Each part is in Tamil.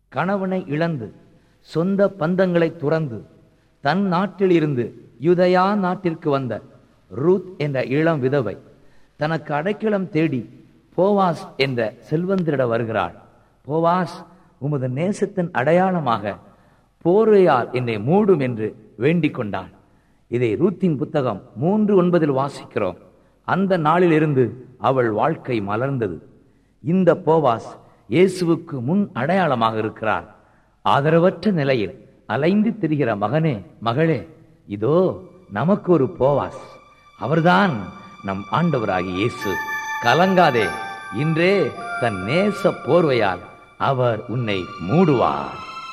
கணவனை இழந்து சொந்த பந்தங்களை துறந்து தன் நாட்டில் இருந்து யூதயா நாட்டிற்கு வந்த ரூத் என்ற இளம் விதவை தனக்கு அடைக்கலம் தேடி போவாஸ் என்ற செல்வந்தரிட வருகிறாள். போவாஸ், உமது நேசத்தின் அடையாளமாக போர்வையால் என்னை மூடும் என்று வேண்டிக் கொண்டாள். இதை ரூத்தின் புத்தகம் 3:9 வாசிக்கிறோம். அந்த நாளிலிருந்து அவள் வாழ்க்கை மலர்ந்தது. இந்த போவாஸ் இயேசுவுக்கு முன் அடையாளமாக இருக்கிறார். ஆதரவற்ற நிலையில் அலைந்து திரிகிற மகனே, மகளே, இதோ நமக்கு ஒரு போவாஸ். அவர்தான் நம் ஆண்டவராகிய இயேசு. கலங்காதே, இன்றே தன் நேச போர்வையால் அவர் உன்னை மூடுவார்.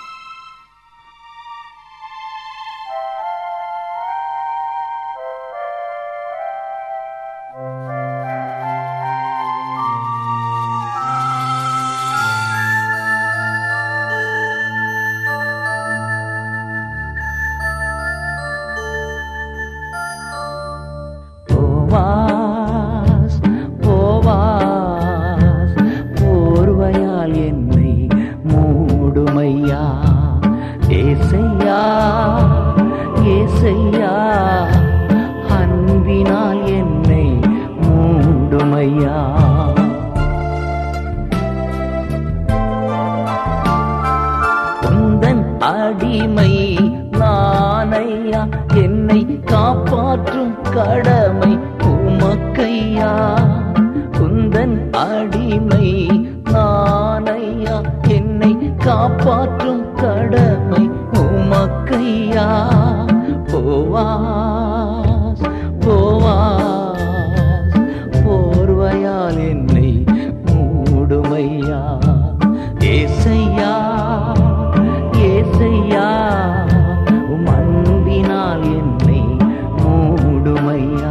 போவாஸ், போவாஸ், போர்வையால் என்னை மூடுமையா. ஏசையா, ஏசையா, அன்பினால் என்னை மூடுமையா. உந்தன் அடிமை நானையா, என்னை காப்பாற்றும் கடமை உமக்கையா. உந்தன் அடிமை நானையா, என்னை காப்பாற்றும் கடமை உமக்கையா. போவாஸ், போவாஸ், போர்வையால் என்னை மூடுமையா. ஏசையா, ஏசையா, உம் அன்பினால் என்னை மூடுமையா.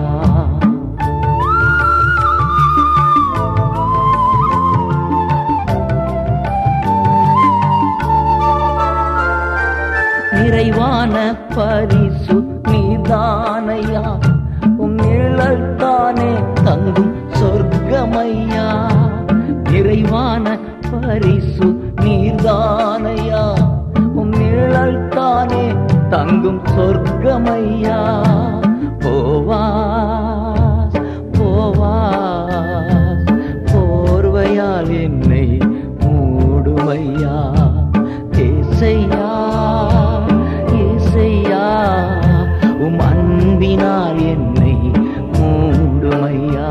நிறைவான பரிசு நீதானையா, உம் நிழல் தானே தங்கும் சொர்க்கமையா. நிறைவான பரிசு நீதானையா, உம் நிழல் தானே தங்கும் சொர்க்கமையா. போவாஸ், போவாஸ், போர்வையால் என்னை மூடுமையா. ஏசையா, ஏசையா, உம் அன்பினால் என்னை மூடுமையா.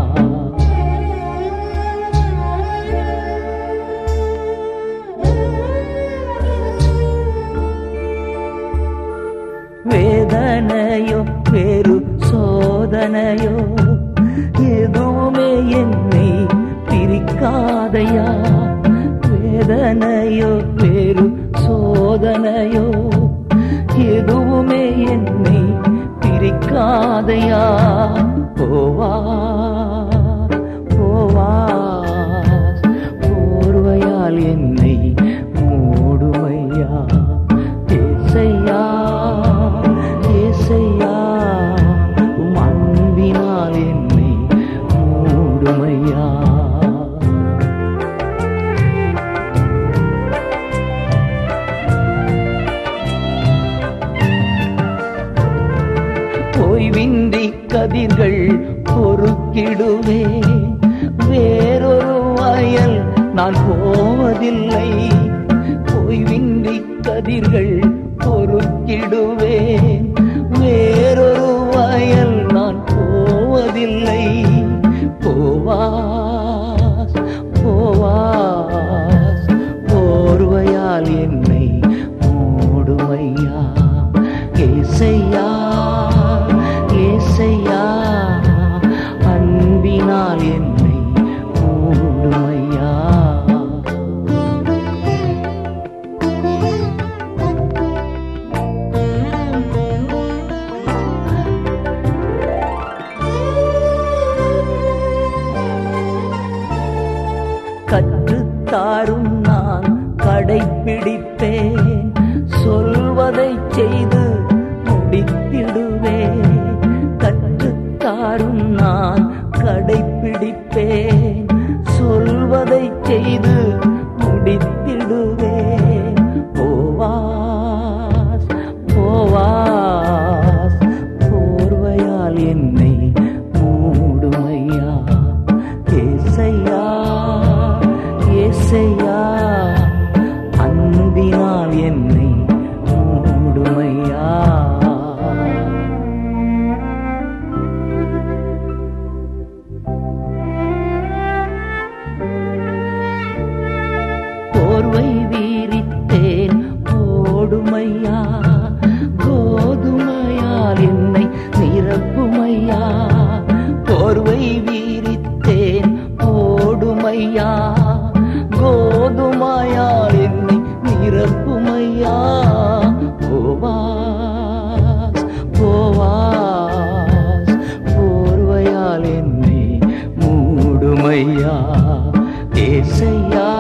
வேதனையோ வேறு சோதனையோ எதுவுமே என்னை பிரிக்காதையா. வேதனையோ வேறு சோதனையோ எதுவுமே என்னை பிரிக்காதையா. போவாஸ், போவாஸ், போர்வையால் என்னை மூடுமையா. ஏசையா, ஏசையா, உம் அன்பினால் என்னை மூடுமையா. ஓய்வின்றி கதிர்கள் பொறுக்கிடுவேன், வேறொரு வயல் நான் போவதில்லை. ஓய்வின்றி கதிர்கள் பொறுக்கிடுவேன், வேறொரு வயல் நான் போவதில்லை. போவாஸ், போவாஸ், போர்வையால் என்னை மூடுமையா. ஏசையா, ஏசையா, அன்பினால் என்னை மூடுமையா. கற்றுத்தாரும் நான் கடைப்பிடிப்பேன், சொல்வதை செய்து முடித்திடுவேன். கற்றுத்தாரும் நான் கடைப்பிடிப்பேன், சொல்வதை செய்து முடித்திடுவேன். ஐயா ஏசையா